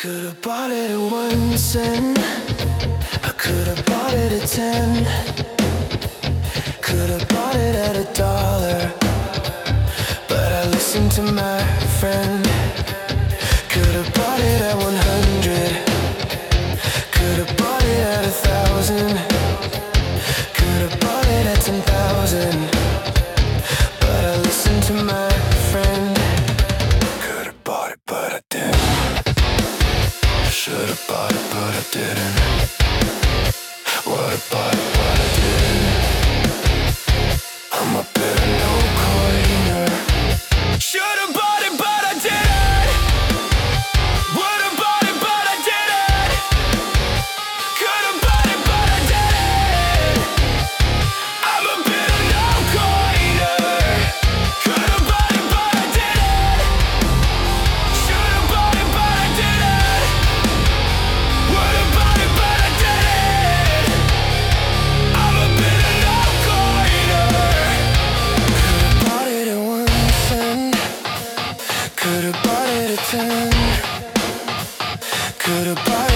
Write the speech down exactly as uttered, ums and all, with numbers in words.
Could've bought it at one cent. I could've bought it at ten. Could've bought it at a dollar, but I listened to my friend. Could've bought it at one hundred. Could've bought it at a thousand. Could've bought it at ten thousand, but I listened to my friend. Could've bought it, but I didn't. Should've bought it, but I didn't. Would've bought it, but I didn't. I'm a bitter no-coiner. Should've bought it, but I didn't. Would've bought it, but I didn't. Could've bought it, but I didn't. I'm a bitter no-coiner. Could've bought it, but I didn't. Should've bought it, but I didn't. Would've bought it, but I didn't. I'm a bitter no-coiner. Could've bought it at one cent. Could've bought it at ten. Could've bought